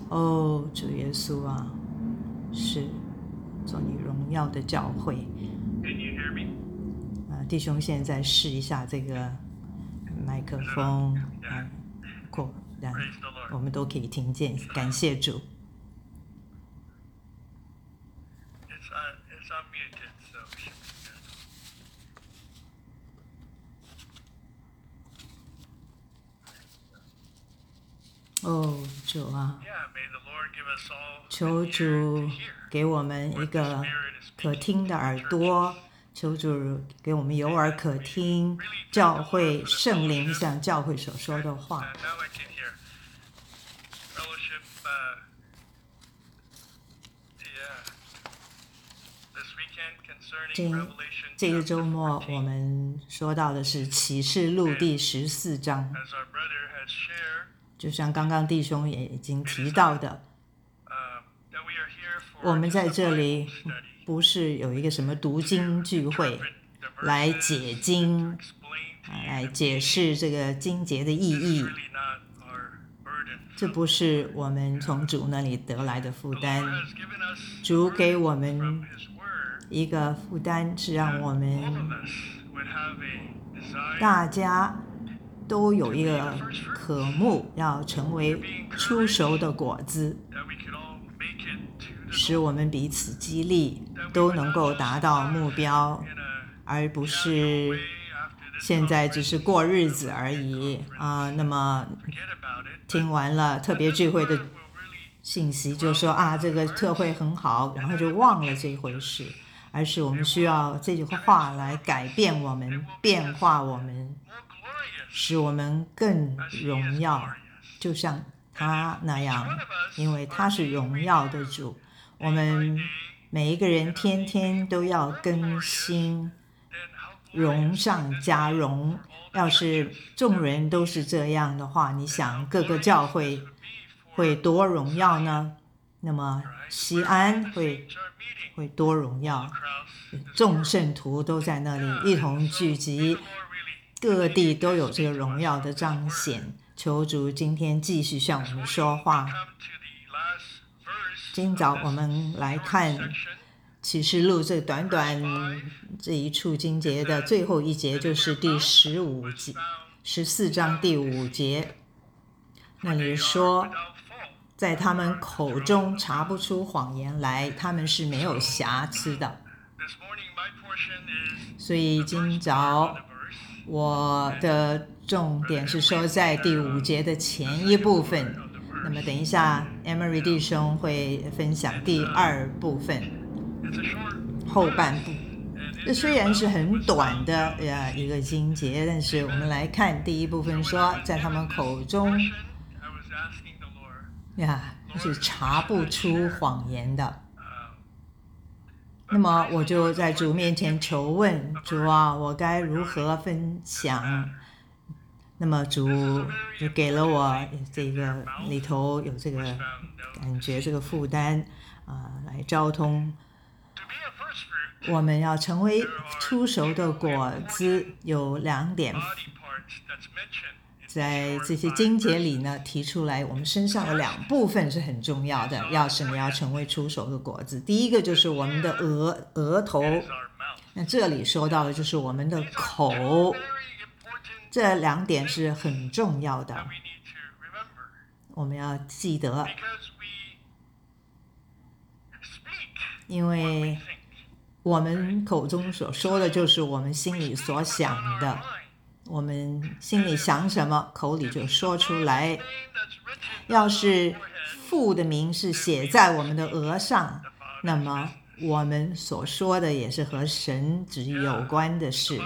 哦，主耶稣啊，是做你荣耀的教会。弟兄现在试一下这个麦克风，果然我们都可以听见，感谢主。哦，主啊，求主给我们一个可听的耳朵，求主给我们有耳可听，教会圣灵向教会所说的话。这个周末我们说到的是启示录第14章，就像刚刚弟兄也已经提到的，我们在这里不是有一个什么读经聚会来解经，来解释这个经节的意义，这不是我们从主那里得来的负担。主给我们一个负担，是让我们大家都有一个渴慕，要成为出熟的果子，使我们彼此激励，都能够达到目标，而不是现在只是过日子而已那么听完了特别聚会的信息就说这个特会很好，然后就忘了这回事，而是我们需要这句话来改变我们，变化我们，使我们更荣耀，就像他那样，因为他是荣耀的主。我们每一个人天天都要更新，荣上加荣。要是众人都是这样的话，你想各个教会会多荣耀呢？那么西安会多荣耀，众圣徒都在那里一同聚集，各地都有这个荣耀的彰显。求主今天继续向我们说话。今早我们来看启示录这短短这一处经节的最后一节，就是第14章第5节，那里说，在他们口中查不出谎言来，他们是没有瑕疵的。所以今早我的重点是说在第5节的前一部分，那么等一下 Emery 弟兄会分享第2部分后半部。这虽然是很短的一个经节，但是我们来看第一部分说，在他们口中是查不出谎言的。那么我就在主面前求问主啊，我该如何分享？那么主就给了我这个里头有这个感觉，这个负担来交通。我们要成为出熟的果子，有2点在这些经节里呢提出来，我们身上的2部分是很重要的。要是你要成为出熟的果子，第一个就是我们的额头，那这里说到的就是我们的口，这2点是很重要的，我们要记得，因为我们口中所说的就是我们心里所想的，我们心里想什么，口里就说出来。要是父的名是写在我们的额上，那么我们所说的也是和神旨意有关的事。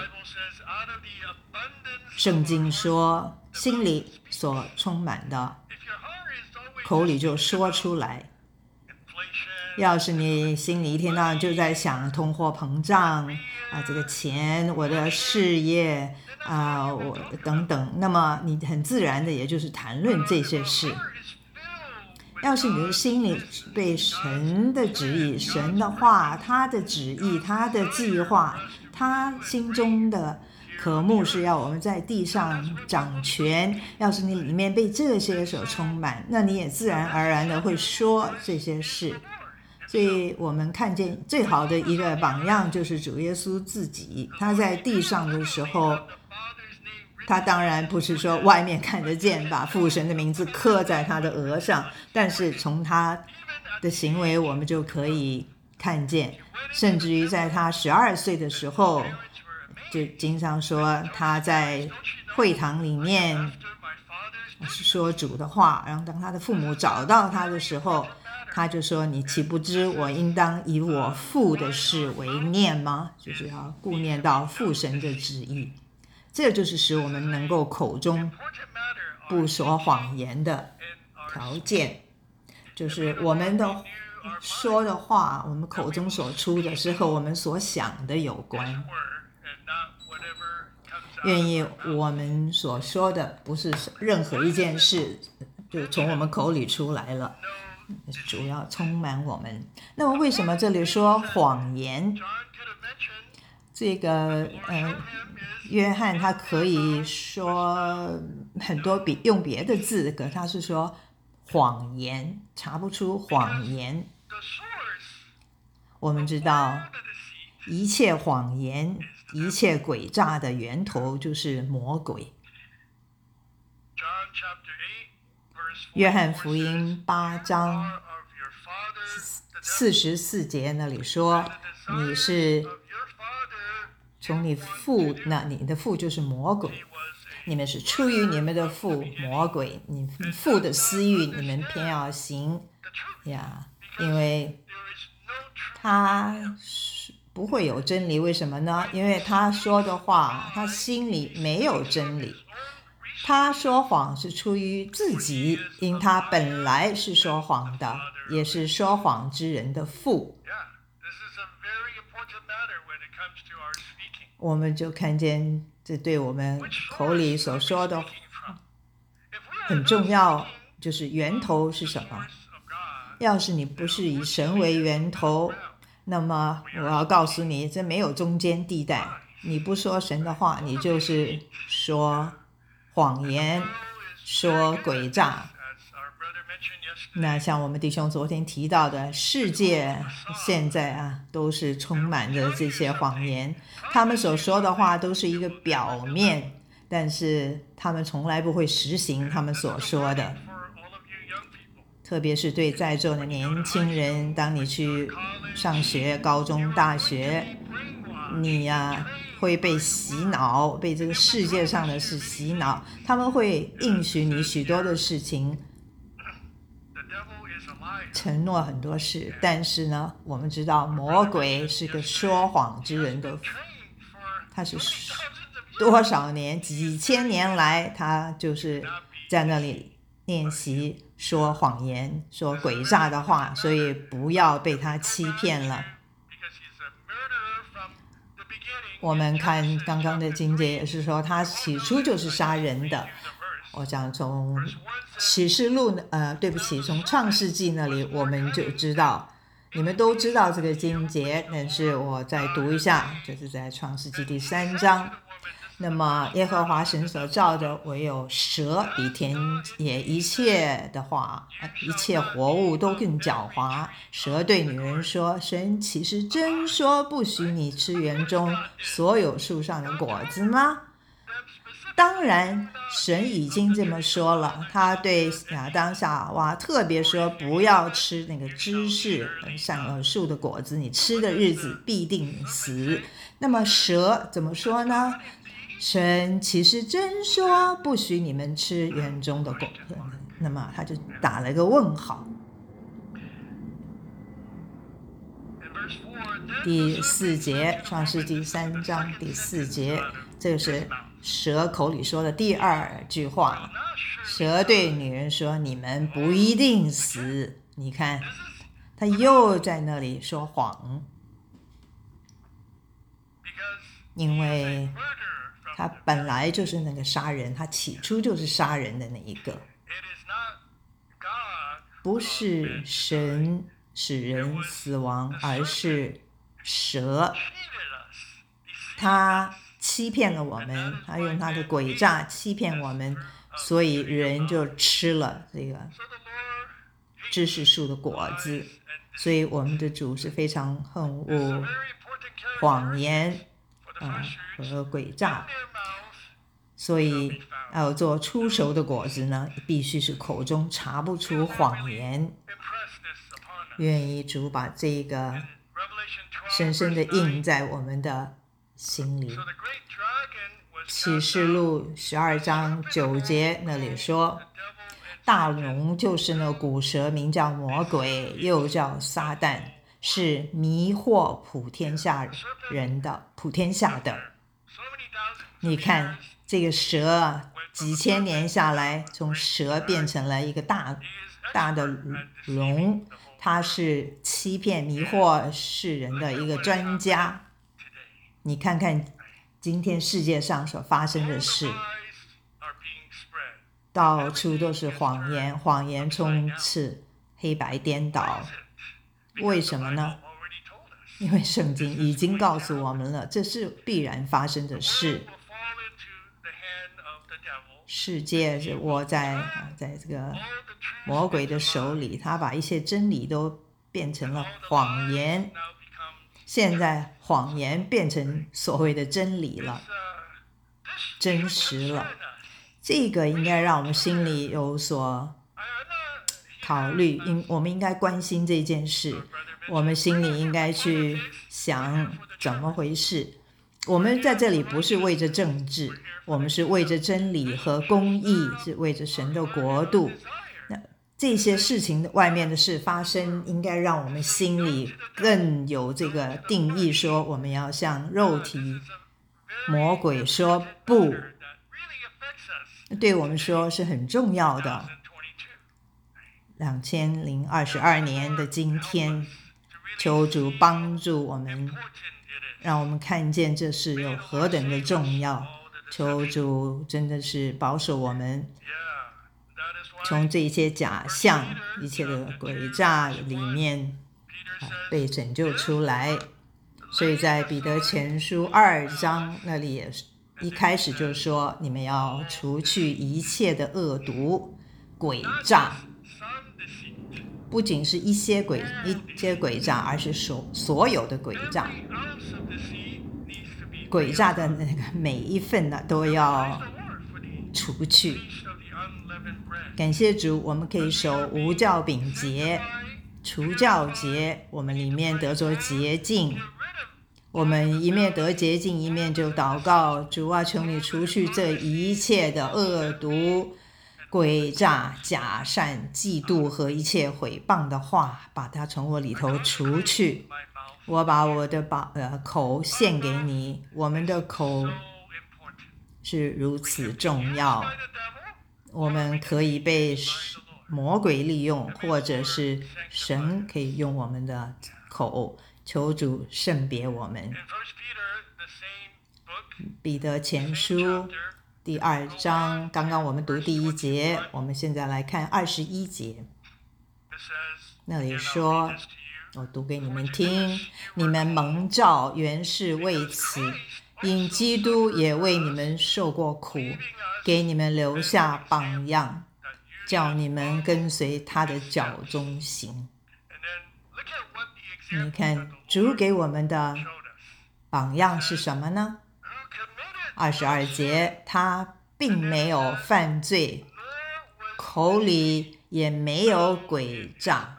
圣经说，心里所充满的，口里就说出来。要是你心里一天到晚就在想通货膨胀这个钱，我的事业我等等，那么你很自然的也就是谈论这些事。要是你的心里被神的旨意、神的话、他的旨意、他的计划、他心中的渴慕是要我们在地上掌权。要是你里面被这些所充满，那你也自然而然的会说这些事。所以我们看见最好的一个榜样就是主耶稣自己。他在地上的时候，他当然不是说外面看得见把父神的名字刻在他的额上，但是从他的行为我们就可以看见。甚至于在他12岁的时候，就经常说他在会堂里面说主的话，然后当他的父母找到他的时候，他就说，你岂不知我应当以我父的事为念吗？就是要顾念到父神的旨意。这就是使我们能够口中不说谎言的条件，就是我们的说的话，我们口中所出的是和我们所想的有关。愿意我们所说的不是任何一件事就从我们口里出来了，主要充满我们。那么为什么这里说谎言？这个约翰他可以说很多用别的字，可他是说谎言，查不出谎言。我们知道一切谎言，一切诡诈的源头就是魔鬼。约翰福音8章44节那里说，你是从你父，那你的父就是魔鬼，你们是出于你们的父魔鬼，你父的私欲你们偏要行呀，因为他不会有真理。为什么呢？因为他说的话，他心里没有真理。他说谎是出于自己，因他本来是说谎的，也是说谎之人的父。我们就看见这对我们口里所说的很重要，就是源头是什么。要是你不是以神为源头，那么我要告诉你，这没有中间地带。你不说神的话，你就是说谎言，说诡诈。那像我们弟兄昨天提到的，世界现在都是充满着这些谎言，他们所说的话都是一个表面，但是他们从来不会实行他们所说的。特别是对在座的年轻人，当你去上学，高中大学，你会被洗脑，被这个世界上的事洗脑，他们会应许你许多的事情，承诺很多事，但是呢，我们知道魔鬼是个说谎之人的，他是多少年几千年来，他就是在那里练习说谎言，说诡诈的话，所以不要被他欺骗了。我们看刚刚的经节也是说，他起初就是杀人的。我想从启示录从创世纪那里我们就知道，你们都知道这个经节，但是我再读一下，就是在创世纪第3章。那么耶和华神所造的唯有蛇比田野一切的话，一切活物都更狡猾。蛇对女人说，神岂是真说不许你吃园中所有树上的果子吗？当然神已经这么说了，他对亚当夏娃特别说，不要吃那个知识善恶树的果子，你吃的日子必定死。那么蛇怎么说呢？神其实真说不许你们吃园中的果子，那么他就打了个问号。第4节，创世纪3章第4节，这个是蛇口里说的第2句话。蛇对女人说，你们不一定死。你看他又在那里说谎，因为他本来就是那个杀人，他起初就是杀人的那一个，不是神使人死亡，而是蛇。他欺骗了我们，他用他的诡诈欺骗我们，所以人就吃了这个知识树的果子。所以我们的主是非常恨恶谎言和诡诈，所以要做出熟的果子呢，必须是口中查不出谎言。愿意主把这个深深的印在我们的心里。启示录12章9节那里说，大龙就是那古蛇，名叫魔鬼，又叫撒旦，是迷惑普天下的。你看这个蛇几千年下来，从蛇变成了一个大的龙，它是欺骗迷惑世人的一个专家。你看看今天世界上所发生的事，到处都是谎言，谎言充斥，黑白颠倒。为什么呢？因为圣经已经告诉我们了，这是必然发生的事。世界是握在这个魔鬼的手里，他把一切真理都变成了谎言。现在谎言变成所谓的真理了，真实了。这个应该让我们心里有所考虑，我们应该关心这件事，我们心里应该去想怎么回事。我们在这里不是为着政治，我们是为着真理和公义，是为着神的国度。那这些事情外面的事发生，应该让我们心里更有这个定义，说我们要向肉体魔鬼说不，对我们说是很重要的。2022年的今天，求主帮助我们，让我们看见这事有何等的重要。求主真的是保守我们，从这些假象、一切的诡诈里面被拯救出来。所以在彼得前书2章那里也是一开始就说，你们要除去一切的恶毒、诡诈，不仅是一些诡诈，而是所有的诡诈。诡诈的那个每一份呢，都要除去。感谢主，我们可以守无酵饼节、除酵节，我们里面得着洁净。我们一面得洁净，一面就祷告，主啊，求你除去这一切的恶毒、诡诈、假善、嫉妒和一切毁谤的话，把它从我里头除去。我把我的口献给你，我们的口是如此重要。我们可以被魔鬼利用，或者是神可以用我们的口。求主圣别我们。彼得前书第2章，刚刚我们读第1节，我们现在来看21节。那里说，我读给你们听，你们蒙召原是为此，因基督也为你们受过苦，给你们留下榜样，叫你们跟随他的脚中行。你看主给我们的榜样是什么呢？22节，他并没有犯罪，口里也没有诡诈，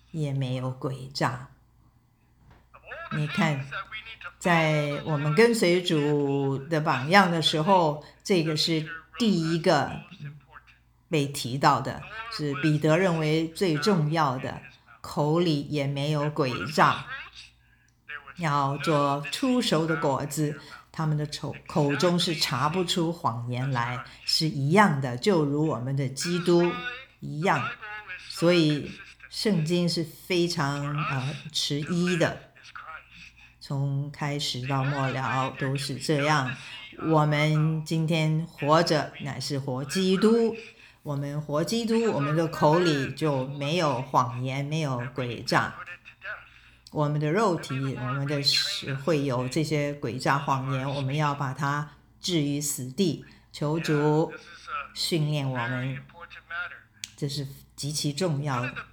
你看在我们跟随主的榜样的时候，这个是第一个被提到的，是彼得认为最重要的，口里也没有诡诈，要做出熟的果子，他们的口中是查不出谎言来，是一样的，就如我们的基督一样。所以圣经是非常持一的，从开始到末了都是这样。我们今天活着乃是活基督，我们活基督，我们的口里就没有谎言，没有诡诈。 我们的肉体，我们的会有这些诡诈谎言，我们要把它置于死地，求主训练我们，这是极其重要的。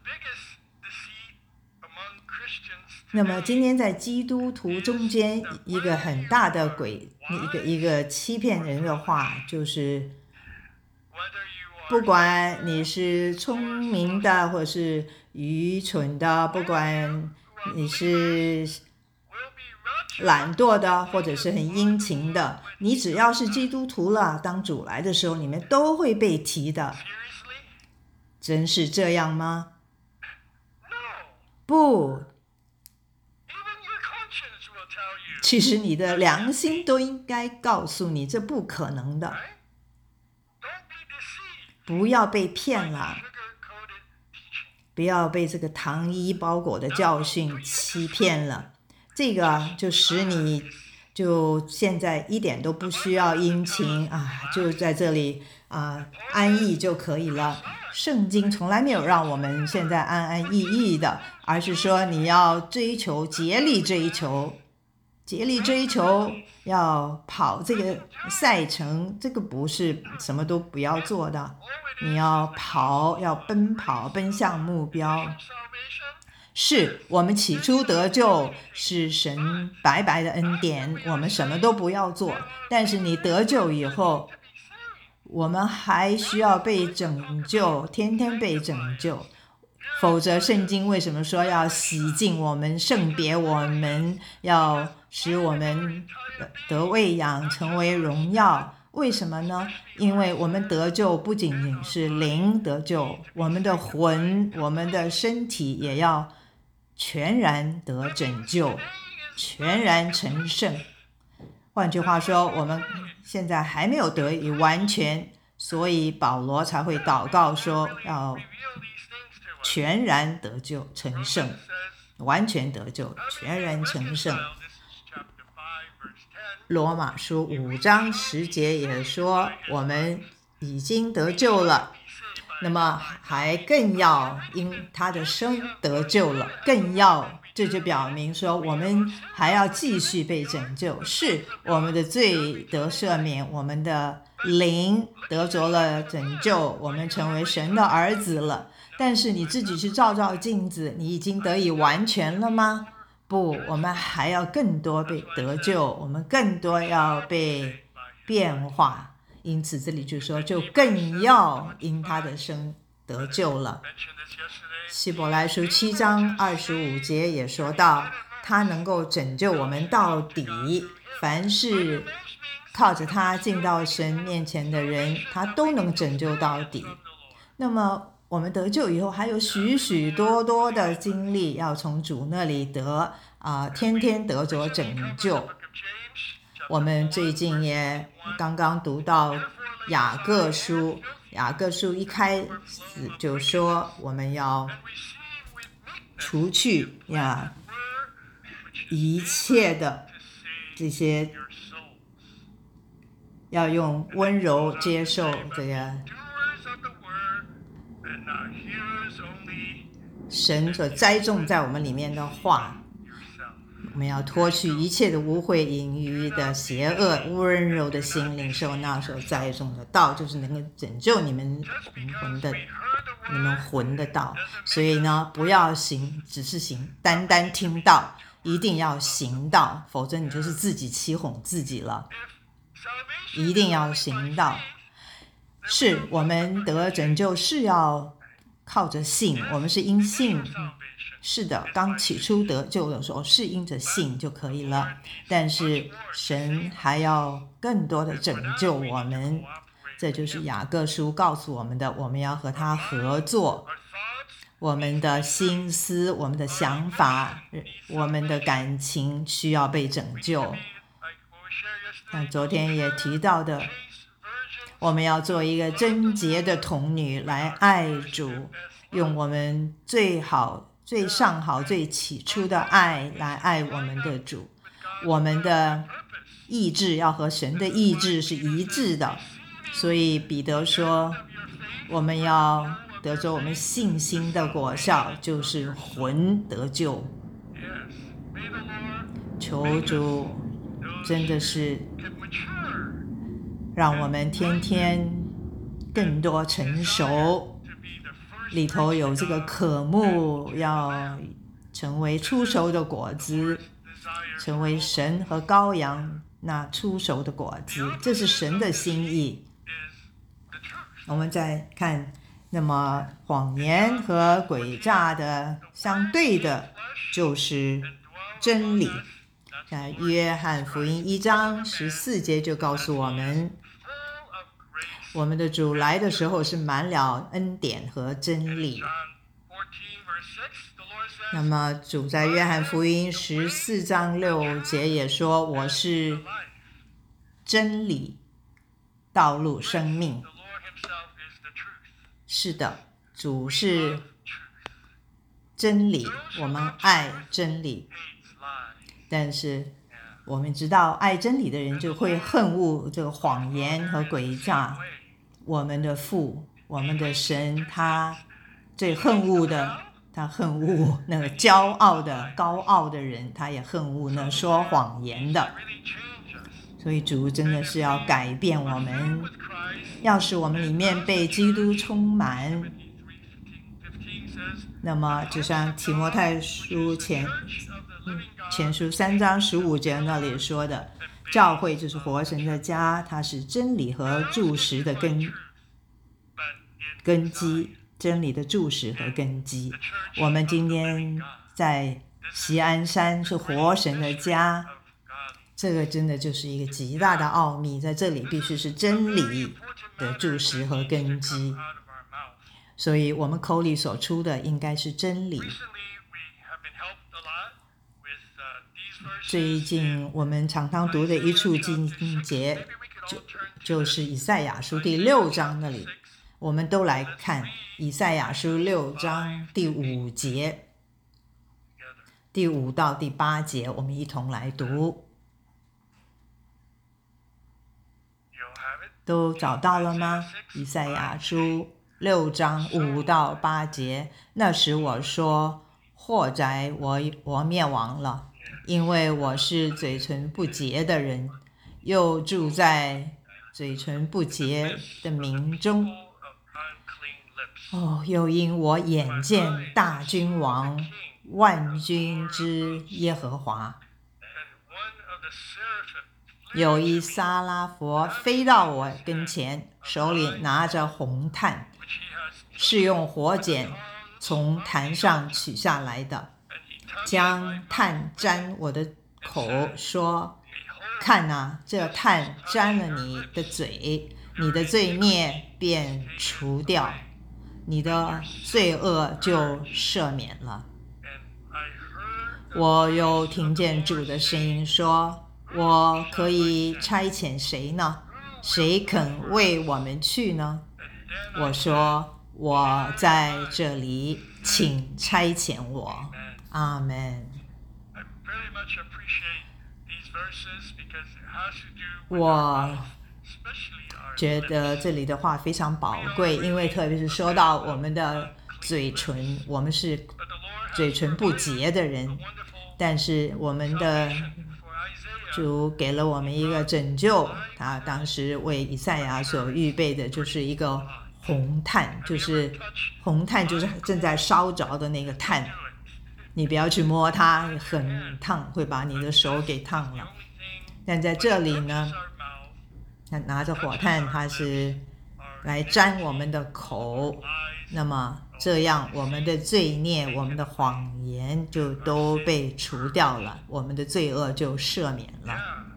那么今天在基督徒中间一个很大的一个欺骗人的话，就是不管你是聪明的或是愚蠢的，不管你是懒惰的或者是很殷勤的，你只要是基督徒了，当主来的时候你们都会被提的。真是这样吗？不，其实你的良心都应该告诉你，这不可能的。不要被骗了，不要被这个糖衣包裹的教训欺骗了，这个就使你就现在一点都不需要殷勤啊，就在这里安逸就可以了。圣经从来没有让我们现在安安逸逸的，而是说你要追求竭力追求，要跑这个赛程，这个不是什么都不要做的，你要跑，要奔跑，奔向目标。是我们起初得救是神白白的恩典，我们什么都不要做，但是你得救以后，我们还需要被拯救，天天被拯救，否则圣经为什么说要洗净我们，圣别我们，要使我们得喂养，成为荣耀？为什么呢？因为我们得救不仅仅是灵得救，我们的魂，我们的身体也要全然得拯救，全然成圣。换句话说，我们现在还没有得以完全，所以保罗才会祷告说要全然得救成圣，完全得救，全然成圣。罗马书5章10节也说我们已经得救了，那么还更要因他的生得救了，更要，这就表明说我们还要继续被拯救，是我们的罪得赦免，我们的灵得着了拯救，我们成为神的儿子了。但是你自己去照照镜子，你已经得以完全了吗？不，我们还要更多被得救，我们更多要被变化。因此这里就说，就更要因他的生得救了。希伯来书7章25节也说到，他能够拯救我们到底，凡是靠着他进到神面前的人，他都能拯救到底。那么我们得救以后还有许许多多的经历要从主那里得天天得着拯救。我们最近也刚刚读到雅各书一开始就说我们要除去一切的这些，要用温柔接受这个神所栽种在我们里面的话，我们要脱去一切的污秽、淫余的邪恶、温柔的心，领受那所栽种的道，就是能够拯救你们魂的道。所以呢，不要行，只是行，单单听道，一定要行道，否则你就是自己欺哄自己了。一定要行道，是我们得拯救是要靠着信，我们是因信，是的，刚起初得救的时候是因着信就可以了，但是神还要更多的拯救我们，这就是雅各书告诉我们的，我们要和他合作，我们的心思，我们的想法，我们的感情需要被拯救。像昨天也提到的，我们要做一个贞洁的童女来爱主，用我们最好、最上好、最起初的爱来爱我们的主。我们的意志要和神的意志是一致的，所以彼得说，我们要得着我们信心的果效，就是魂得救。 求主真的是让我们天天更多成熟，里头有这个渴慕要成为出熟的果子，成为神和羔羊那出熟的果子，这是神的心意。我们再看，那么谎言和诡诈的相对的就是真理。在约翰福音1章14节就告诉我们，我们的主来的时候是满了恩典和真理。那么主在约翰福音14章6节也说，我是真理、道路、生命。是的，主是真理，我们爱真理，但是我们知道爱真理的人就会恨恶这个谎言和诡诈。我们的父，我们的神，他最恨恶的，他恨恶那个骄傲的高傲的人，他也恨恶那说谎言的。所以主真的是要改变我们，要使我们里面被基督充满。那么就像提摩太书前书3章15节那里说的，教会就是活神的家，它是真理和柱石的根基，真理的柱石和根基。我们今天在锡安山是活神的家，这个真的就是一个极大的奥秘，在这里必须是真理的柱石和根基，所以我们口里所出的应该是真理。最近我们常常读的一处经节就是以赛亚书第6章那里，我们都来看以赛亚书6章第5节，第5到第8节，我们一同来读。都找到了吗？以赛亚书6章5到8节，那时我说，祸哉，我灭亡了，因为我是嘴唇不洁的人，又住在嘴唇不洁的民中。又因我眼见大君王，万军之耶和华。有一撒拉佛飞到我跟前，手里拿着红炭，是用火剪从坛上取下来的，将炭沾我的口，说，看啊，这炭沾了你的嘴，你的罪孽便除掉，你的罪恶就赦免了。我又听见主的声音说，我可以差遣谁呢？谁肯为我们去呢？我说，我在这里，请差遣我。阿们。我觉得这里的话非常宝贵，因为特别是说到我们的嘴唇，我们是嘴唇不洁的人，但是我们的主给了我们一个拯救，他当时为以赛亚所预备的就是一个红炭，就是红炭就是正在烧着的那个炭，你不要去摸它，很烫，会把你的手给烫了。但在这里呢，他拿着火炭，他是来沾我们的口，那么这样我们的罪孽，我们的谎言就都被除掉了，我们的罪恶就赦免了。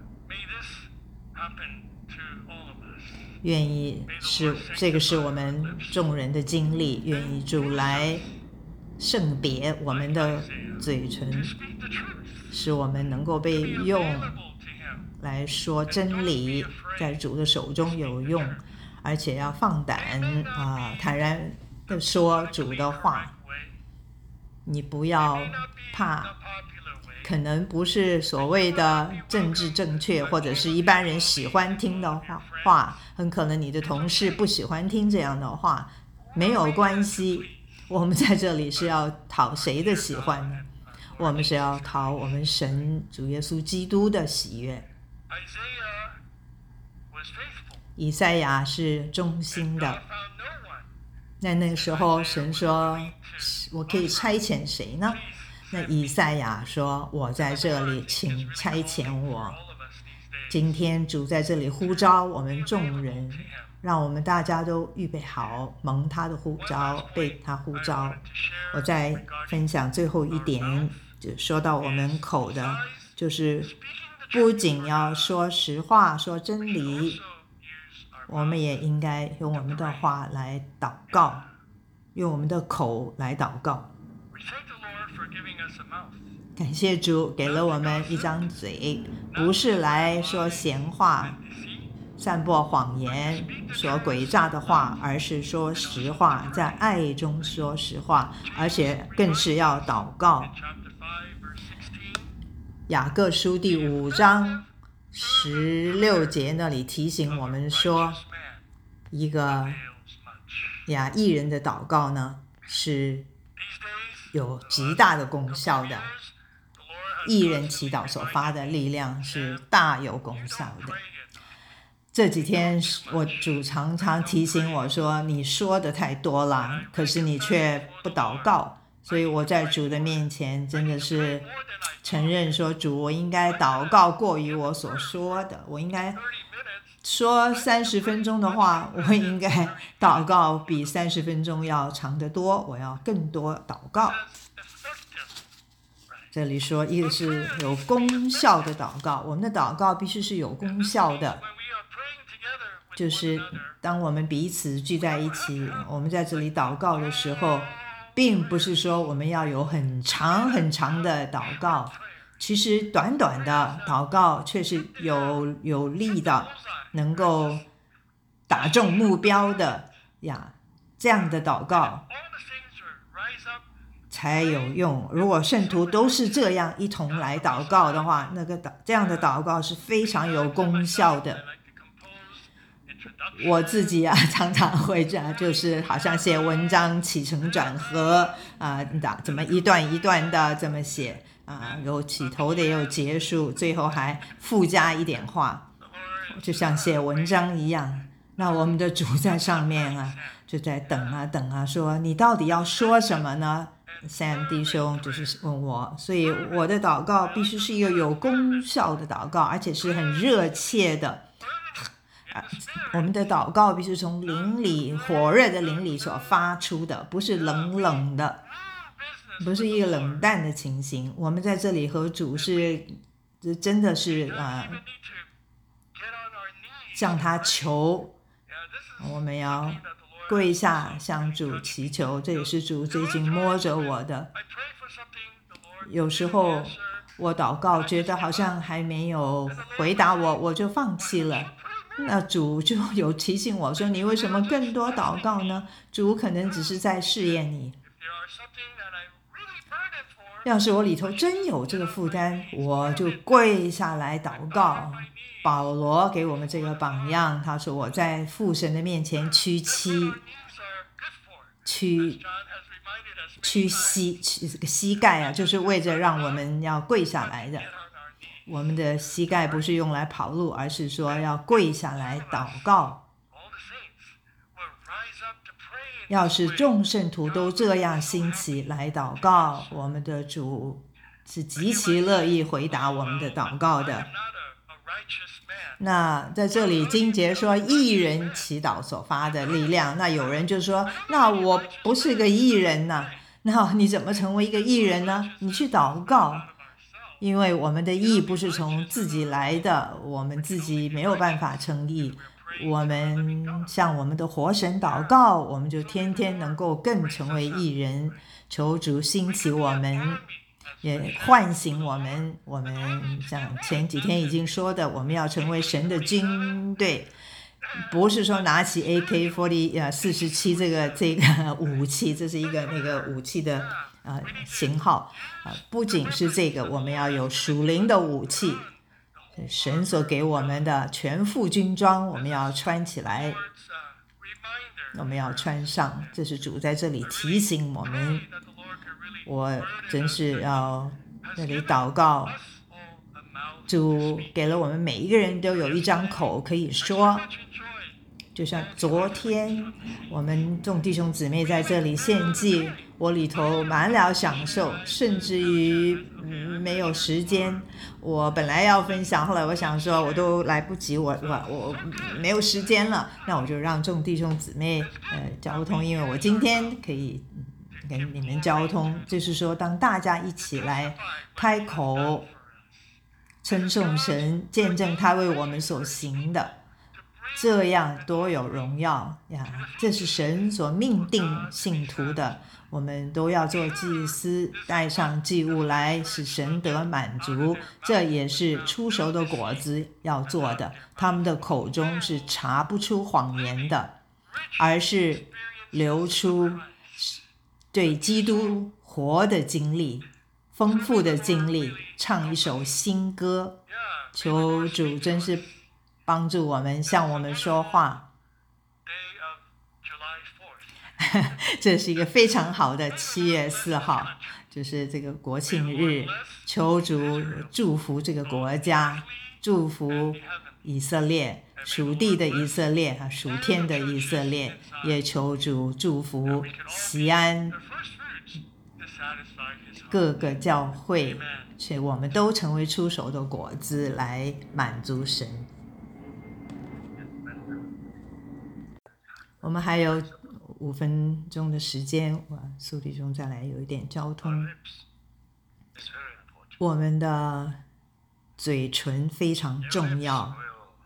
愿意是这个是我们众人的经历，愿意主来圣别我们的嘴唇，使我们能够被用来说真理，在主的手中有用，而且要放胆坦然的说主的话。你不要怕，可能不是所谓的政治正确，或者是一般人喜欢听的话，很可能你的同事不喜欢听这样的话，没有关系。我们在这里是要讨谁的喜欢呢？ 我们是要讨我们神主耶稣基督的喜悦。以赛亚是忠心的，那个时候神说我可以差遣谁呢？那以赛亚说我在这里，请差遣我。今天主在这里呼召我们众人，让我们大家都预备好蒙他的呼召，被他呼召。我再分享最后一点，就说到我们口的，就是不仅要说实话说真理，我们也应该用我们的话来祷告，用我们的口来祷告。感谢主给了我们一张嘴，不是来说闲话散播谎言说诡诈的话，而是说实话，在爱中说实话，而且更是要祷告。雅各书第5章16节那里提醒我们说，一个义人的祷告呢是有极大的功效的，义人祈祷所发的力量是大有功效的。这几天我主常常提醒我说，你说的太多了，可是你却不祷告。所以我在主的面前真的是承认说，主，我应该祷告过于我所说的，我应该说30分钟的话，我应该祷告比30分钟要长得多，我要更多祷告。这里说一个是有功效的祷告，我们的祷告必须是有功效的，就是当我们彼此聚在一起，我们在这里祷告的时候，并不是说我们要有很长很长的祷告，其实短短的祷告却是有力的，能够打中目标的呀，这样的祷告才有用。如果圣徒都是这样一同来祷告的话，这样的祷告是非常有功效的。我自己常常会这样，就是好像写文章起承转合怎么一段一段的这么写有起头的也有结束，最后还附加一点话，就像写文章一样。那我们的主在上面就在等说你到底要说什么呢？Sam 弟兄就是问我，所以我的祷告必须是一个有功效的祷告，而且是很热切的。我们的祷告必须从灵里火热的灵里所发出的，不是冷冷的，不是一个冷淡的情形。我们在这里和主是真的是向他求，我们要跪下向主祈求，这也是主最近摸着我的。有时候我祷告觉得好像还没有回答我就放弃了，那主就有提醒我说，你为什么更多祷告呢？主可能只是在试验你。要是我里头真有这个负担，我就跪下来祷告。保罗给我们这个榜样，他说我在父神的面前屈膝盖就是为着让我们要跪下来的。我们的膝盖不是用来跑路，而是说要跪下来祷告。要是众圣徒都这样兴起来祷告，我们的主是极其乐意回答我们的祷告的。那在这里经节说义人祈祷所发的力量，那有人就说，那我不是个义人呢，那你怎么成为一个义人呢？你去祷告，因为我们的义不是从自己来的，我们自己没有办法成义，我们向我们的活神祷告，我们就天天能够更成为义人。求主兴起我们，也唤醒我们像前几天已经说的，我们要成为神的军队，不是说拿起 AK47 这个武器，这是一个那个武器的型号不仅是这个，我们要有属灵的武器，神所给我们的全副军装，我们要穿起来，我们要穿上，这是主在这里提醒我们， 我真是要那里祷告，主给了我们每一个人都有一张口可以说，就像昨天我们众弟兄姊妹在这里献祭，我里头满了享受，甚至于没有时间。我本来要分享，后来我想说我都来不及，我没有时间了，那我就让众弟兄姊妹交通，因为我今天可以跟你们交通，就是说当大家一起来开口称颂神，见证他为我们所行的，这样多有荣耀呀！这是神所命定信徒的，我们都要做祭司，带上祭物来，使神得满足。这也是出熟的果子要做的。他们的口中是查不出谎言的，而是流出对基督活的经历，丰富的经历，唱一首新歌。求主真是帮助我们，向我们说话。这是一个非常好的7月4号，就是这个国庆日。求主祝福这个国家，祝福以色列，属地的以色列，属天的以色列，也求主祝福西安各个教会，所以我们都成为出手的果子，来满足神。我们还有5分钟的时间，苏弟兄再来有一点交通。我们的嘴唇非常重要，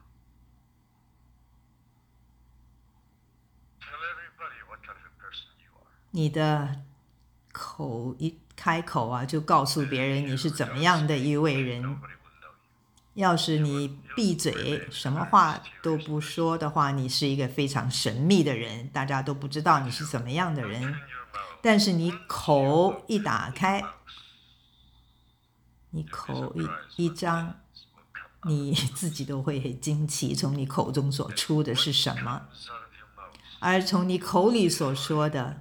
你的口一开口啊，就告诉别人你是怎么样的一位人。要是你闭嘴，什么话都不说的话，你是一个非常神秘的人，大家都不知道你是怎么样的人。但是你口一打开，你口一张，你自己都会很惊奇，从你口中所出的是什么，而从你口里所说的，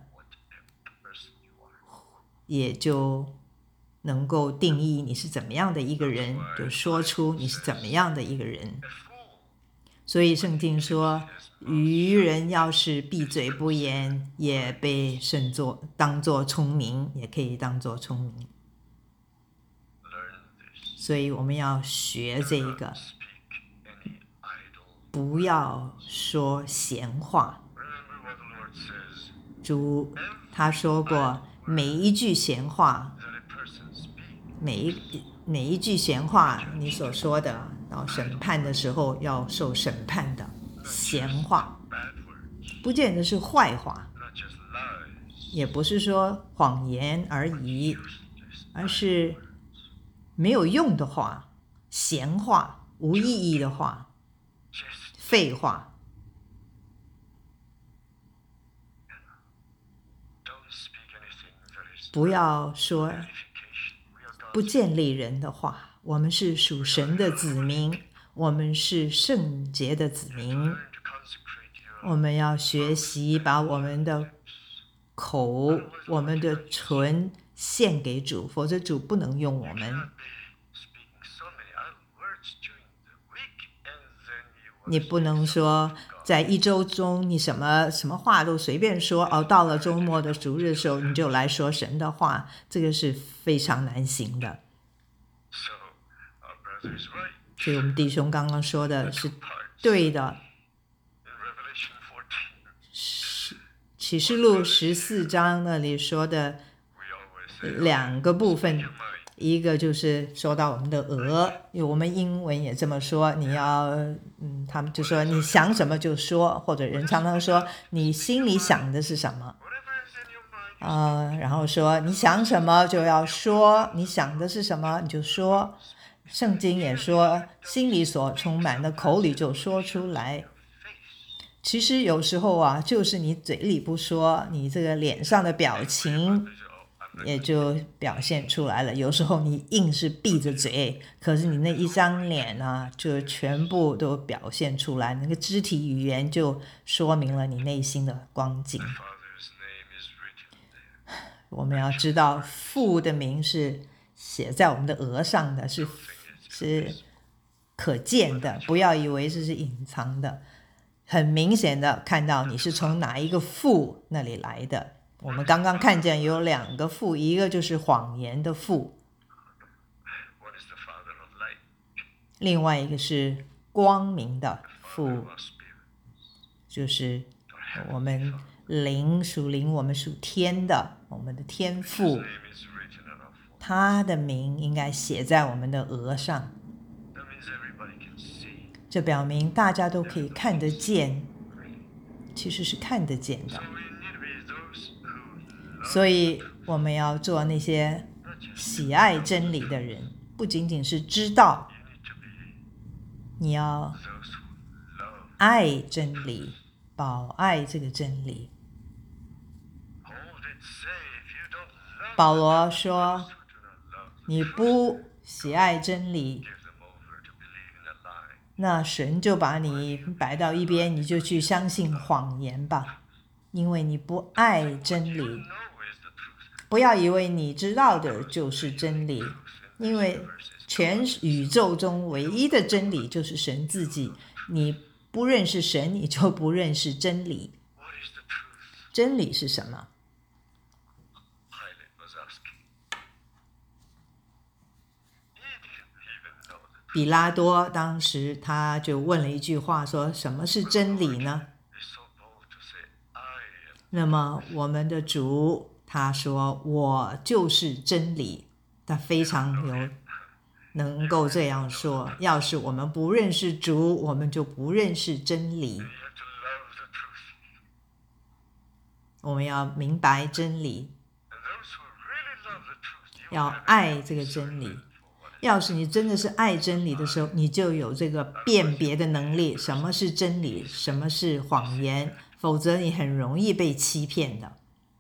也就能够定义你是怎么样的一个人，就说出你是怎么样的一个人。所以圣经说，愚人要是闭嘴不言，也被当作聪明，也可以当作聪明。所以我们要学这个，不要说闲话。主他说过，每一句闲话，每一句闲话，你所说的，到审判的时候要受审判的闲话，不见得是坏话，也不是说谎言而已，而是没有用的话，闲话，无意义的话，废话。不要说不建立人的话。我们是属神的子民，我们是圣洁的子民，我们要学习把我们的口、我们的唇献给主，否则主不能用我们。你不能说在一周中你什么话都随便说，到了周末的主日的时候你就来说神的话，这个是非常难行的。所以我们弟兄刚刚说的是对的。启示录14章那里说的2个部分，一个就是说到我们的额，因为我们英文也这么说，你要他们就说你想什么就说，或者人常常说你心里想的是什么，然后说你想什么就要说，你想的是什么你就说。圣经也说，心里所充满的口里就说出来。其实有时候啊，就是你嘴里不说，你这个脸上的表情也就表现出来了。有时候你硬是闭着嘴，可是你那一张脸啊，就全部都表现出来，那个肢体语言就说明了你内心的光景。 我们要知道父的名是写在我们的额上的，是可见的，不要以为这是隐藏的，很明显的看到你是从哪一个父那里来的。我们刚刚看见有2个父，一个就是谎言的父，另外一个是光明的父，就是我们属灵，我们属天的，我们的天父，他的名应该写在我们的额上，这表明大家都可以看得见，其实是看得见的。所以我们要做那些喜爱真理的人，不仅仅是知道，你要爱真理，保爱这个真理。保罗说，你不喜爱真理，那神就把你摆到一边，你就去相信谎言吧，因为你不爱真理。不要以为你知道的就是真理，因为全宇宙中唯一的真理就是神自己。你不认识神，你就不认识真理。真理是什么？比拉多当时他就问了一句话，说什么是真理呢？那么我们的主他说，我就是真理，他非常能够这样说。要是我们不认识主，我们就不认识真理。我们要明白真理，要爱这个真理。要是你真的是爱真理的时候，你就有这个辨别的能力，什么是真理，什么是谎言，否则你很容易被欺骗的。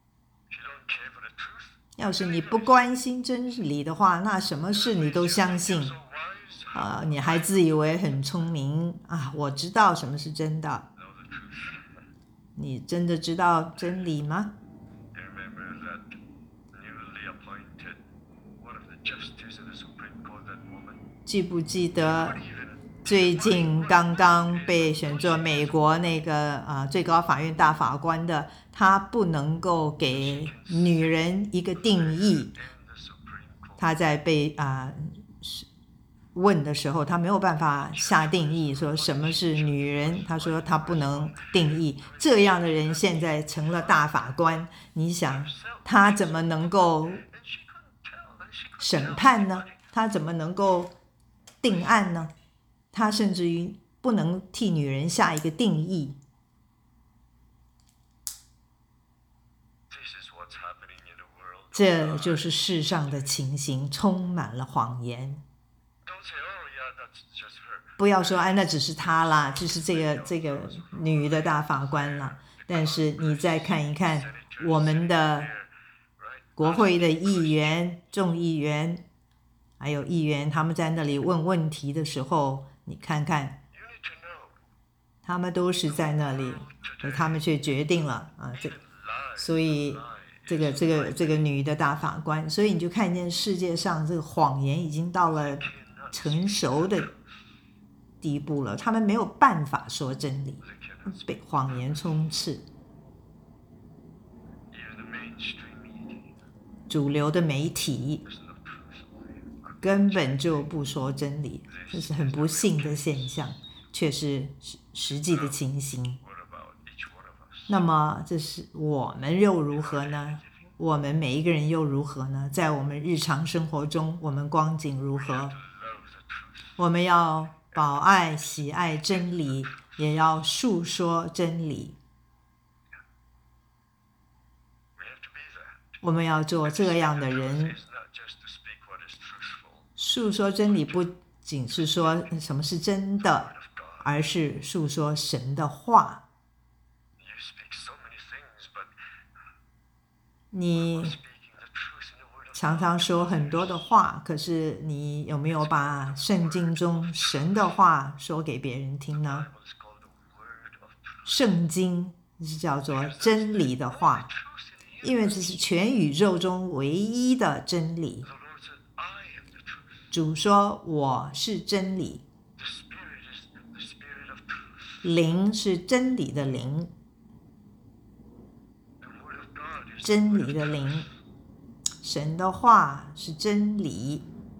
要是你不关心真理的话，那什么事你都相信，你还自以为很聪明啊！我知道什么是真的，你真的知道真理吗？记不记得最近刚刚被选做美国那个最高法院大法官的，他不能够给女人一个定义。他在被问的时候，他没有办法下定义，说什么是女人，他说他不能定义。这样的人现在成了大法官，你想他怎么能够审判呢？他怎么能够定案呢？他甚至于不能替女人下一个定义。这就是世上的情形，充满了谎言。不要说那只是她啦，就是这个女的大法官啦。但是你再看一看我们的国会的议员、众议员还有议员，他们在那里问问题的时候，你看看他们都是在那里，他们却决定了所以这个女的大法官，所以你就看见世界上这个谎言已经到了成熟的地步了，他们没有办法说真理，被谎言充斥。主流的媒体根本就不说真理，这是很不幸的现象，却是实际的情形。那么这是我们又如何呢？我们每一个人又如何呢？在我们日常生活中，我们光景如何？我们要保爱、喜爱真理，也要述说真理。我们要做这样的人。述说真理不仅是说什么是真的，而是述说神的话。你常常说很多的话，可是你有没有把圣经中神的话说给别人听呢？圣经是叫做真理的话， 因为这是全宇宙中唯一的真理。主说我是真理，灵是真理的灵，真理的灵，神的话是真理。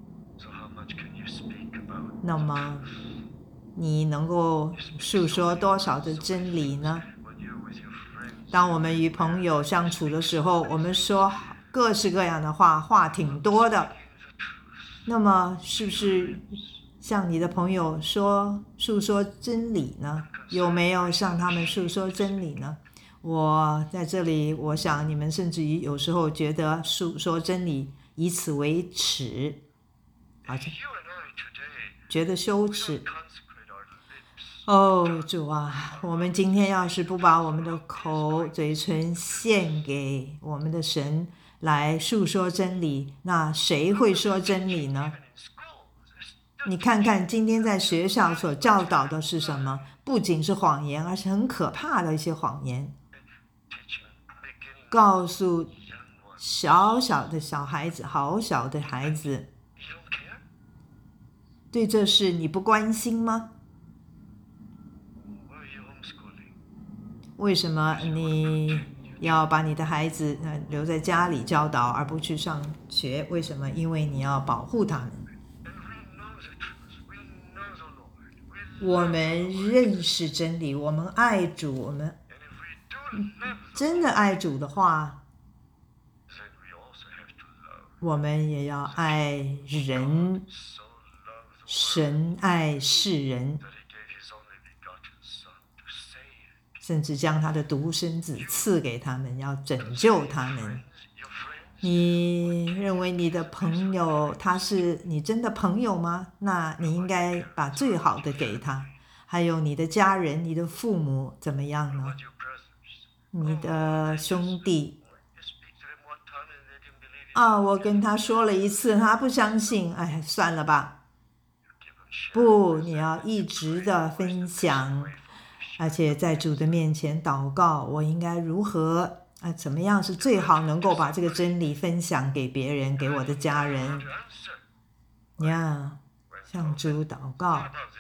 那么你能够述说多少的真理呢？当我们与朋友相处的时候，我们说各式各样的话，话挺多的。那么是不是向你的朋友述说真理呢？有没有向他们述说真理呢？我在这里，我想你们甚至于有时候觉得述说真理以此为耻，而且觉得羞耻。哦，主啊，我们今天要是不把我们的口、嘴唇献给我们的神来述说真理，那谁会说真理呢？你看看今天在学校所教导的是什么？不仅是谎言，而是很可怕的一些谎言。告诉小小的小孩子，好小的孩子，对这事你不关心吗？为什么你要把你的孩子留在家里教导，而不去上学？为什么？因为你要保护他们。我们认识真理，我们爱主，我们真的爱主的话，我们也要爱人。神爱世人，甚至将他的独生子赐给他们，要拯救他们。你认为你的朋友他是你真的朋友吗？那你应该把最好的给他。还有你的家人，你的父母怎么样呢？你的兄弟我跟他说了一次，他不相信，哎，算了吧。不，你要一直的分享，而且在主的面前祷告，我应该如何怎么样是最好能够把这个真理分享给别人，给我的家人呀，向主祷告，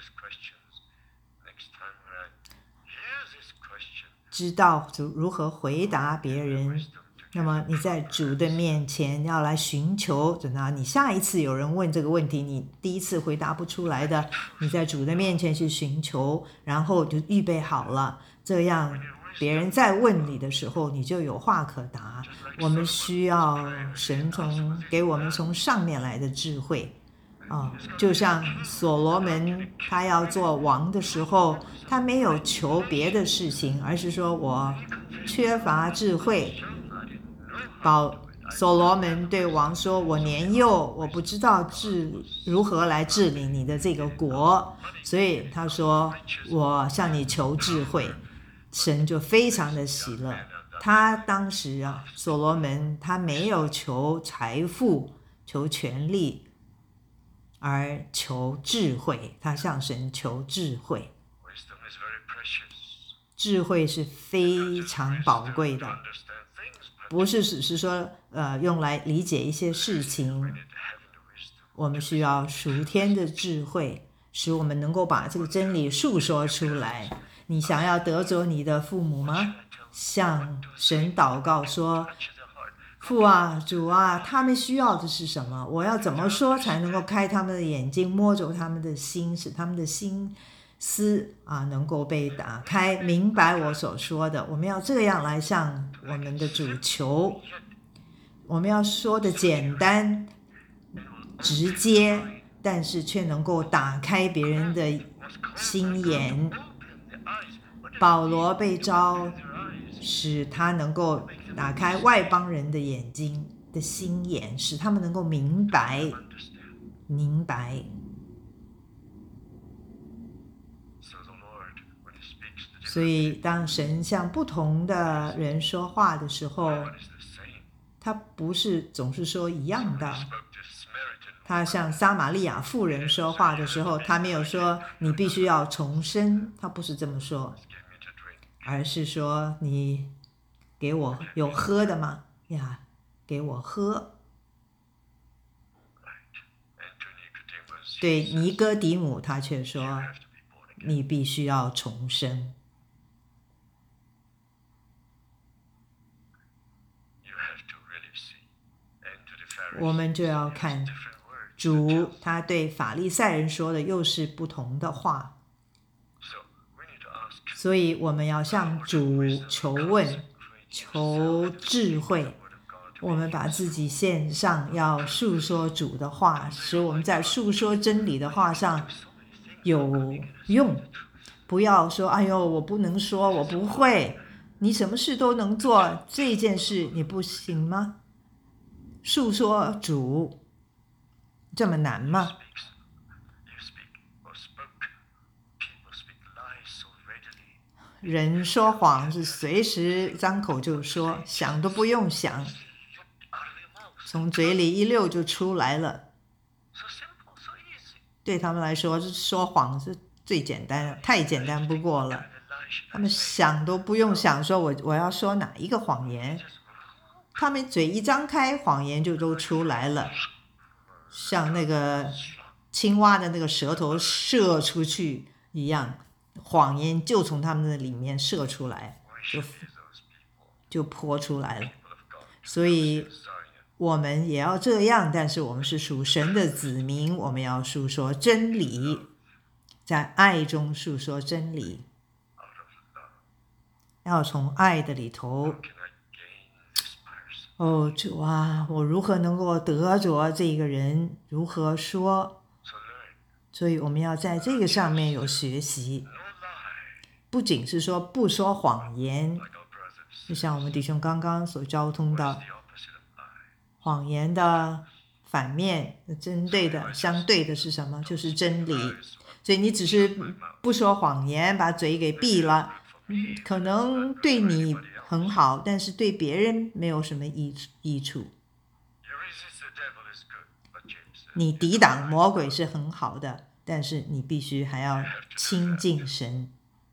知道主如何回答别人。那么你在主的面前要来寻求，等到你下一次有人问这个问题，你第一次回答不出来的，你在主的面前去寻求，然后就预备好了，这样别人再问你的时候，你就有话可答。我们需要神给我们从上面来的智慧就像所罗门他要做王的时候，他没有求别的事情，而是说我缺乏智慧。所罗门对王说，我年幼，我不知道如何来治理你的这个国，所以他说我向你求智慧。神就非常的喜乐。他当时所罗门他没有求财富，求权力，而求智慧，他向神求智慧。智慧是非常宝贵的，不是只是说用来理解一些事情。我们需要属天的智慧，使我们能够把这个真理述说出来。你想要得着你的父母吗？向神祷告说，父啊，主啊，他们需要的是什么？我要怎么说才能够开他们的眼睛，摸着他们的心，使他们的心思能够被打开，明白我所说的。我们要这样来向我们的主求。我们要说的简单直接，但是却能够打开别人的心眼。保罗被召，使他能够打开外邦人的眼睛的心眼，使他们能够明白。所以当神向不同的人说话的时候，他不是总是说一样的。他向撒玛利亚妇人说话的时候，他没有说你必须要重生，他不是这么说，而是说你给我有喝的吗？ 呀，给我喝。对尼哥底母，他却说，你必须要重生。我们就要看主他对法利赛人说的又是不同的话，所以我们要向主求问，求智慧。我们把自己献上，要述说主的话，使我们在述说真理的话上有用。不要说哎呦我不能说，我不会，你什么事都能做，这件事你不行吗？述说主这么难吗？人说谎是随时张口就说，想都不用想，从嘴里一溜就出来了。对他们来说，说谎是最简单的，太简单不过了。他们想都不用想，说我要说哪一个谎言，他们嘴一张开，谎言就都出来了，像那个青蛙的那个舌头射出去一样，谎言就从他们的里面射出来，就泼出来了。所以我们也要这样，但是我们是属神的子民，我们要述说真理，在爱中述说真理，要从爱的里头。哦，主啊，我如何能够得着这个人？如何说？所以我们要在这个上面有学习，不仅是说不说谎言，就像我们弟兄刚刚所交通的，谎言的反面，针对的相对的是什么？就是真理。所以你只是不说谎言，把嘴给闭了，可能对你很好，但是对别人没有什么益处。你抵挡魔鬼是很好的，但是你必须还要亲近神，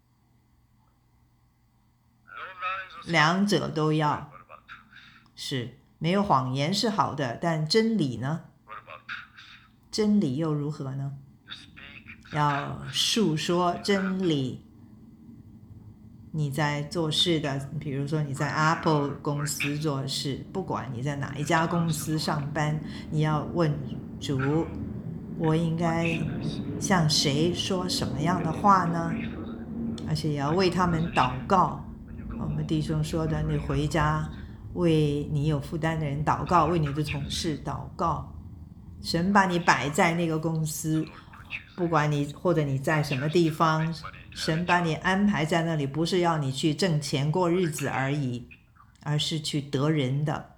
两者都要。是，没有谎言是好的，但真理呢？真理又如何呢？要述说真理。你在做事的，比如说你在 Apple 公司做事，不管你在哪一家公司上班，你要问主，我应该向谁说什么样的话呢？而且也要为他们祷告。我们弟兄说的，你回家为你有负担的人祷告，为你的同事祷告。神把你摆在那个公司，不管你或者你在什么地方，神把你安排在那里，不是要你去挣钱过日子而已，而是去得人的。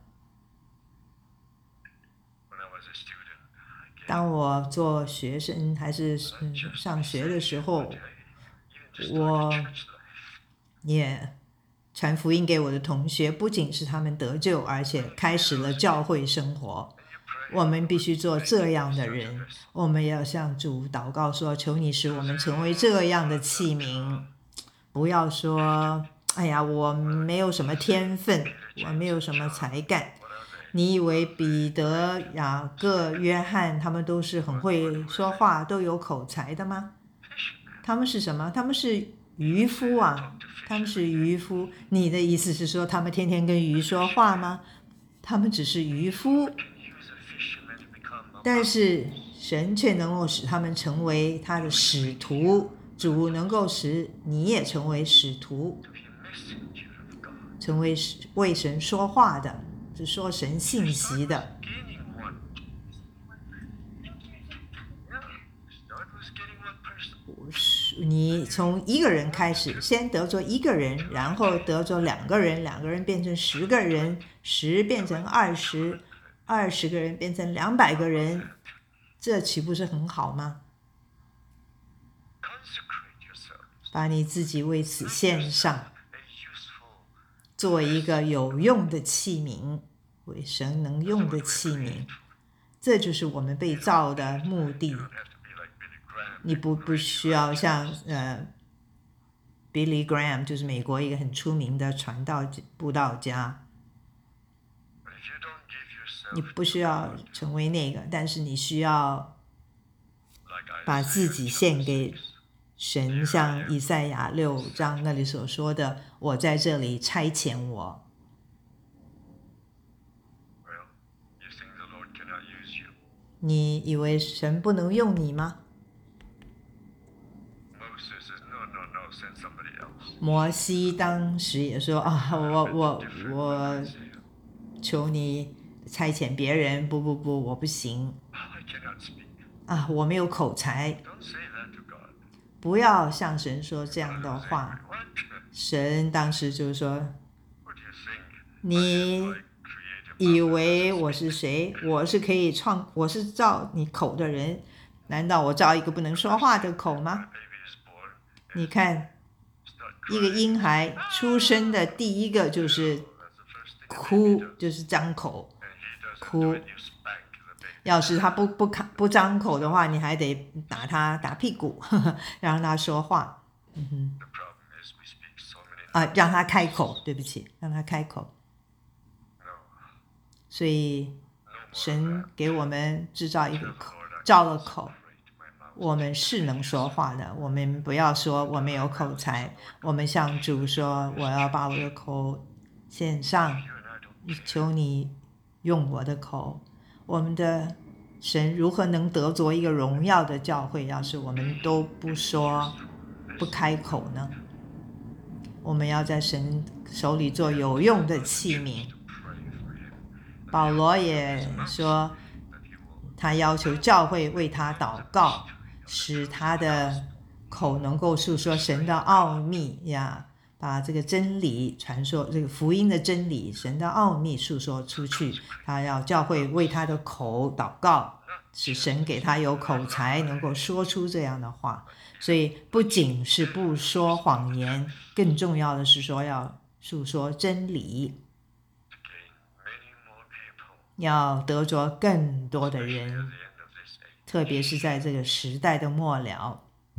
当我做学生还是上学的时候，我也传福音给我的同学，不仅是他们得救，而且开始了教会生活。我们必须做这样的人，我们要向主祷告说，求你使我们成为这样的器皿。不要说哎呀我没有什么天分，我没有什么才干。你以为彼得、雅各、约翰他们都是很会说话，都有口才的吗？他们是什么？他们是渔夫啊，他们是渔夫。你的意思是说他们天天跟鱼说话吗？他们只是渔夫，但是神却能够使他们成为他的使徒。主能够使你也成为使徒，成为为神说话的，是说神信息的。你从一个人开始，先得着一个人，然后得着两个人，两个人变成10个人，10变成20，20个人变成200个人，这岂不是很好吗？把你自己为此献上，做一个有用的器皿，为神能用的器皿，这就是我们被造的目的。你不需要像Billy Graham， 就是美国一个很出名的传道布道家， 你不需要成为那个，但是你需要把自己献给神，像以赛亚6章那里所说的，我在这里差遣我。你以为神不能用你吗？摩西当时也说啊，我求你差遣别人，不，我不行啊，我没有口才。不要向神说这样的话。神当时就说，你以为我是谁？我是造你口的人，难道我造一个不能说话的口吗？你看，一个婴孩出生的第一个就是哭，就是张口哭。要是他不张口的话，你还得打屁股，让他说话。让他开口，对不起，让他开口。所以神给我们制造一个口，造了口，我们是能说话的。我们不要说我没有口才，我们向主说，我要把我的口献上，求你用我的口。我们的神如何能得着一个荣耀的教会，要是我们都不说不开口呢？我们要在神手里做有用的器皿。保罗也说，他要求教会为他祷告，使他的口能够述说神的奥秘呀，把这个真理传说，这个福音的真理，神的奥秘述说出去。他要教会为他的口祷告，使神给他有口才，能够说出这样的话。所以不仅是不说谎言，更重要的是说要述说真理，要得着更多的人，特别是在这个时代的末了。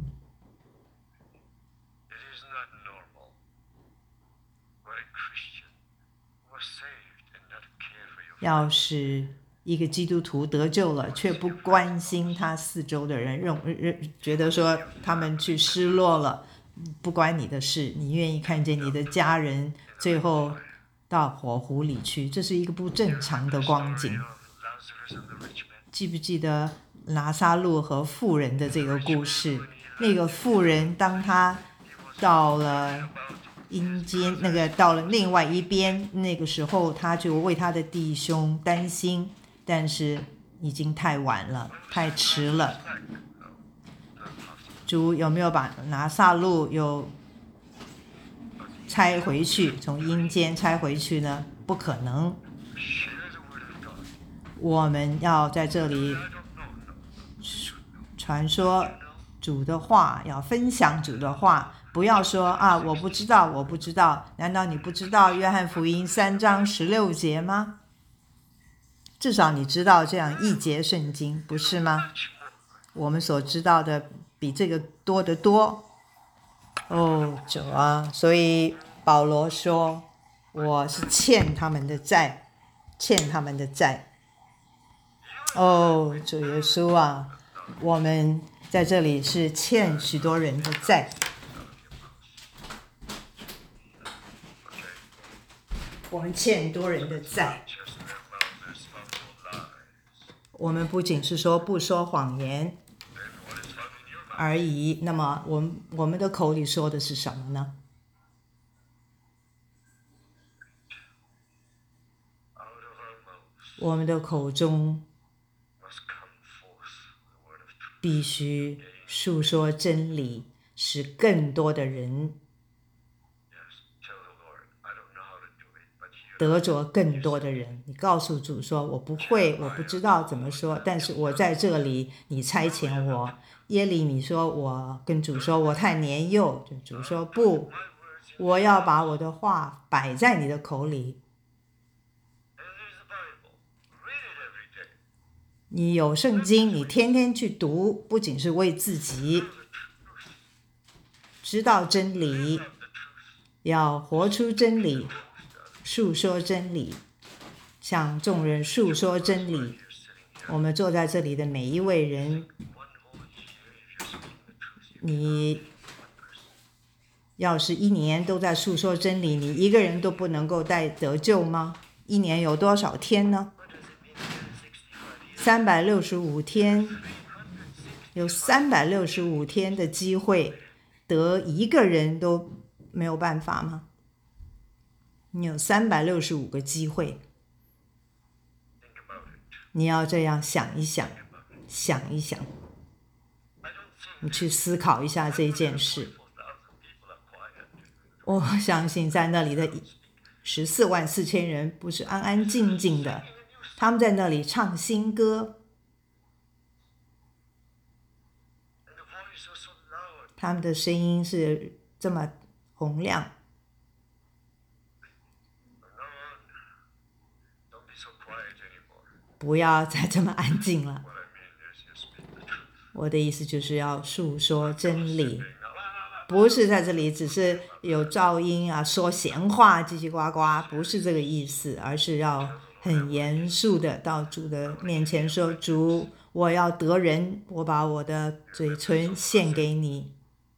要是一个基督徒得救了，却不关心他四周的人，觉得说他们去失落了，不关你的事，你愿意看见你的家人最后到火湖里去，这是一个不正常的光景。记不记得拿撒路和妇人的这个故事？那个妇人当他到了阴间，到了另外一边，那个时候他就为他的弟兄担心，但是已经太晚了，太迟了。主有没有把拿撒路又拆回去，从阴间拆回去呢？不可能。我们要在这里传说主的话，要分享主的话，不要说啊，我不知道。难道你不知道约翰福音3章16节吗？至少你知道这样一节圣经，不是吗？我们所知道的比这个多得多。主啊，所以保罗说，我是欠他们的债。主耶稣啊，我们在这里是欠许多人的债。我们欠多人的债。我们不仅是说不说谎言而已，那么我们的口里说的是什么呢？我们的口中必须述说真理，使更多的人得着更多的人。你告诉主说，我不会，我不知道怎么说，但是我在这里，你差遣我。耶利米说，我跟主说我太年幼，主说不，我要把我的话摆在你的口里。你有圣经，你天天去读，不仅是为自己知道真理，要活出真理，述说真理， 向众人述说真理。我们坐在这里的每一位人，你要是1年都在述说真理，你一个人都不能够得救吗？1年有多少天呢？365天，有365天的机会，得一个人都没有办法吗？你有365个机会，你要这样想一想，想一想，你去思考一下这件事。我相信在那里的144000人不是安安静静的，他们在那里唱新歌，他们的声音是这么洪亮。不要再这么安静了。我的意思就是要述说真理，不是在这里只是有噪音啊，说闲话叽叽呱呱，不是这个意思，而是要很严肃的到主的面前说，主，我要得人，我把我的嘴唇献给你。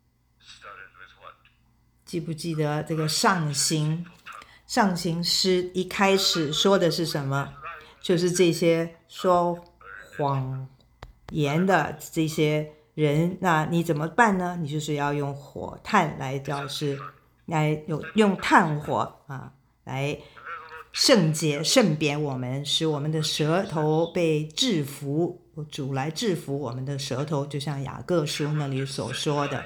记不记得这个上行诗一开始说的是什么？就是这些说谎言的这些人，那你怎么办呢？你就是要用火炭来用炭火来圣洁圣别我们，使我们的舌头被制服，主来制服我们的舌头，就像雅各书那里所说的。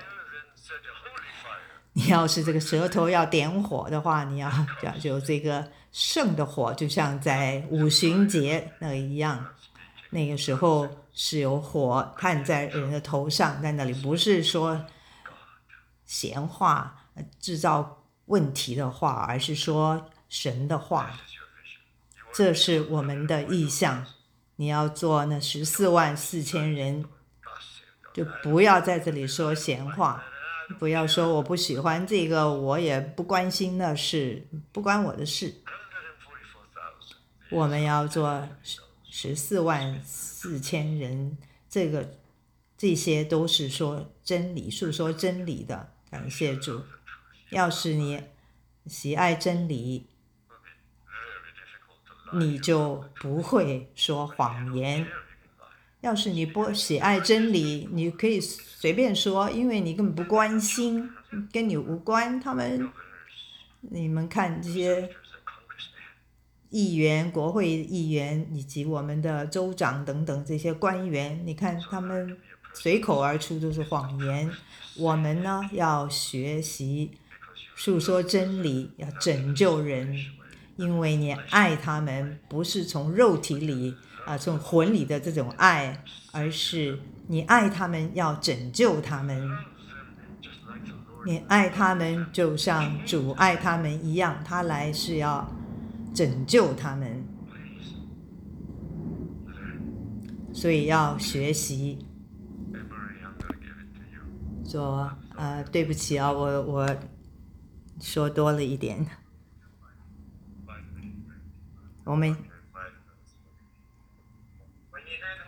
你要是这个舌头要点火的话，你要就这个圣的火，就像在五旬节那个一样，那个时候是有火炭在人的头上，在那里不是说闲话制造问题的话，而是说神的话。这是我们的意向。你要做那144000人，就不要在这里说闲话，不要说我不喜欢这个，我也不关心的事，不关我的事。我们要做144000人，这些都是说真理，述说真理的。感谢主。要是你喜爱真理，你就不会说谎言。要是你不喜爱真理，你可以随便说，因为你根本不关心，跟你无关。你们看这些议员、国会议员以及我们的州长等等这些官员，你看他们随口而出都是谎言。我们呢，要学习述说真理，要拯救人，因为你爱他们，不是从肉体里从魂里的这种爱，而是你爱他们，要拯救他们。你爱他们就像主爱他们一样，他来是要拯救他们，所以要学习说对不起啊，我说多了一点。我们